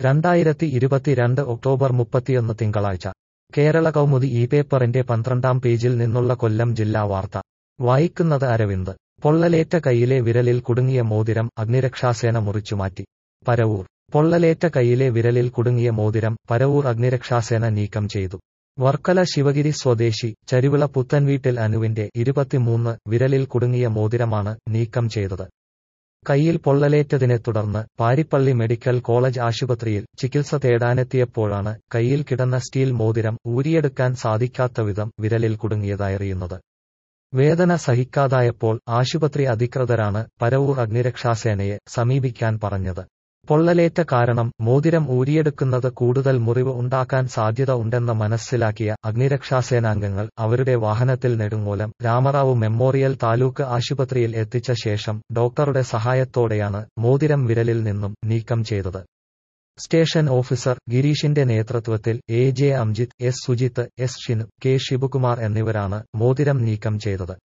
2022 October 31 തിങ്കളാഴ്ച കേരള കൗമുദി ഈ പേപ്പറിന്റെ 12-ാം പേജിൽ നിന്നുള്ള കൊല്ലം ജില്ലാ വാർത്ത വായിക്കുന്നത് അരവിന്ദ്. പൊള്ളലേറ്റ കൈയിലെ വിരലിൽ കുടുങ്ങിയ മോതിരം അഗ്നിരക്ഷാസേന മുറിച്ചുമാറ്റി. പരവൂർ. പൊള്ളലേറ്റ കൈയിലെ വിരലിൽ കുടുങ്ങിയ മോതിരം പരവൂർ അഗ്നിരക്ഷാസേന നീക്കം ചെയ്തു. വർക്കല ശിവഗിരി സ്വദേശി ചരുവിള പുത്തൻവീട്ടിൽ അനുവിന്റെ 23 വിരലിൽ കുടുങ്ങിയ മോതിരമാണ് നീക്കം ചെയ്തത്. കൈയിൽ പൊള്ളലേറ്റതിനെ തുടർന്ന് പാരിപ്പള്ളി മെഡിക്കൽ കോളേജ് ആശുപത്രിയിൽ ചികിത്സ തേടാനെത്തിയപ്പോഴാണ് കൈയിൽ കിടന്ന സ്റ്റീൽ മോതിരം ഊരിയെടുക്കാൻ സാധിക്കാത്തവിധം വിരലിൽ കുടുങ്ങിയതായറിയുന്നത്. വേദന സഹിക്കാതായപ്പോൾ ആശുപത്രി അധികൃതരാണ് പരവൂർ അഗ്നിരക്ഷാസേനയെ സമീപിക്കാൻ പറഞ്ഞത്. പൊള്ളലേറ്റ കാരണം മോതിരം ഊരിയെടുക്കുന്നത് കൂടുതൽ മുറിവ് ഉണ്ടാക്കാൻ സാധ്യത ഉണ്ടെന്ന് മനസ്സിലാക്കിയ അഗ്നിരക്ഷാസേനാംഗങ്ങൾ അവരുടെ വാഹനത്തിൽ നെടുങ്ങോലം രാമറാവു മെമ്മോറിയൽ താലൂക്ക് ആശുപത്രിയിൽ എത്തിച്ച ശേഷം ഡോക്ടറുടെ സഹായത്തോടെയാണ് മോതിരം വിരലിൽ നിന്നും നീക്കം ചെയ്തത്. സ്റ്റേഷൻ ഓഫീസർ ഗിരീഷിന്റെ നേതൃത്വത്തിൽ A. J. Amjith, S. Sujith, S. Shinu, K. Sivakumar എന്നിവരാണ് മോതിരം നീക്കം ചെയ്തത്.